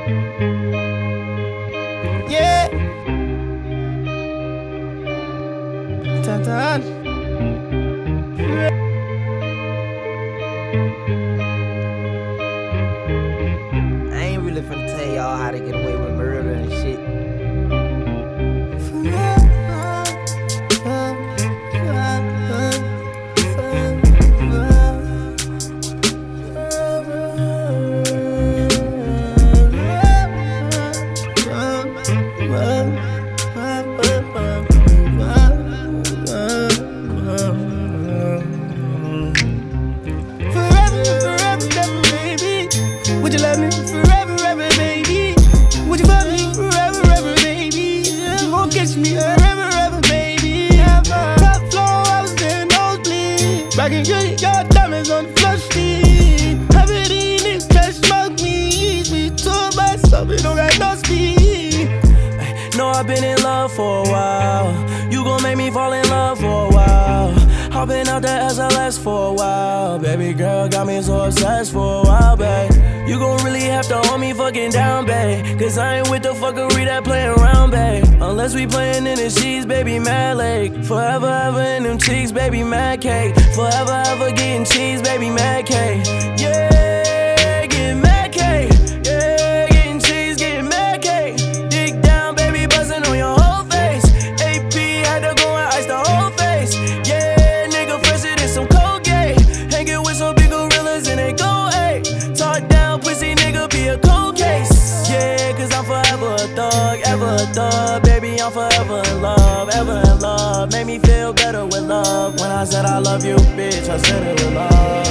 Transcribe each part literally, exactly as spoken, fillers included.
Yeah. Dun, dun. I ain't really finna tell y'all how to get away with murder and shit. Would you love me forever, ever, baby? Would you fuck me forever, ever, baby? You won't kiss me forever, ever, baby. Top floor, I was in nosebleed. Rockin' your, your diamonds on the floor street. Covered in this cash, smoke me. Me tour by something, don't got no speed. Know I've been in love for a while. You gon' make me fall in love for a while. I've been out there S L S for a while. Baby girl got me so obsessed for a while, babe. You gon' really have to hold me fucking down, babe. Cause I ain't with the fuckery that play around, babe. Unless we playin' in the sheets, baby, mad lake. Forever, ever in them cheeks, baby, mad cake. Forever, ever getting cheese, baby, mad cake. Yeah, getting mad cake. Yeah, getting cheese, getting mad cake. Dig down, baby, buzzing on your whole face. A P had to go and ice the whole face. Yeah, nigga, fresher than some Colgate. Hanging with some big gorillas and they go, ayy. Talk down, pussy nigga, be a cold case. Yeah, cause I'm forever a thug, ever a thug. Baby, I'm forever in love, ever in love. Made me feel better with love. When I said I love you, bitch, I said it with love.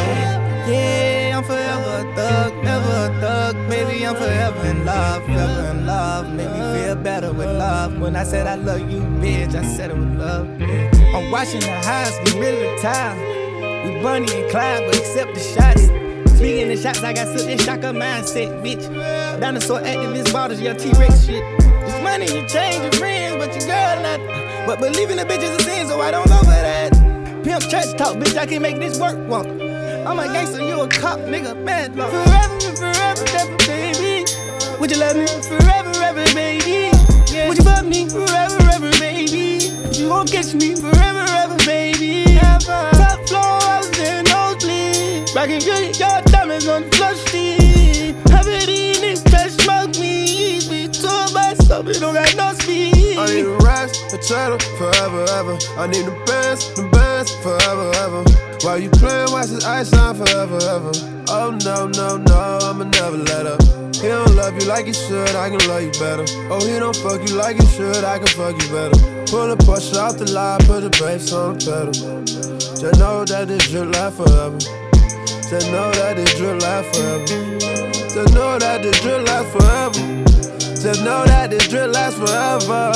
Yeah, I'm forever a thug, never a thug. Baby, I'm forever in love, forever in love. Make me feel better with love. When I said I love you, bitch, I said it with love. I'm watching the highs, get rid of the time. We Bonnie and Clyde, but accept the shots. Speaking of shots, I got such that shocker mindset, bitch. Dinosaur activist bottles, your T-Rex shit. It's money, you change your friends, but your girl not. But believing the bitch is a sin, so I don't go for that. Pimp church talk, bitch, I can make this work walk. I'm a gangster, you a cop, nigga, bad luck. Forever and forever, ever, baby. Would you love me forever, ever, baby? Yeah. Would you fuck me forever, ever, baby? You won't kiss me forever, ever, baby. Ever. Top floor, I was in nosebleed. Rockin' your, your diamonds on the floor street. Covered in this cash, smoke me. We tour by something, don't got no speed. I need a rise, a cheddar, forever, ever. I need the best, the best, forever, ever. While you playin', watch this ice shine forever, ever. Oh no, no, no, I'ma never let up. He don't love you like he should, I can love you better. Oh, he don't fuck you like he should, I can fuck you better. Pull a push out the line, put the brakes on the pedal. Just know that this drip last forever. Just know that this drip last forever. Just know that this drip last forever. Just know that this drip lasts forever.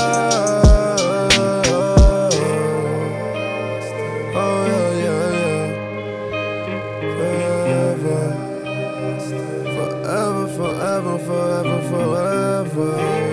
Oh yeah, yeah, yeah. Forever, forever, forever, forever, forever.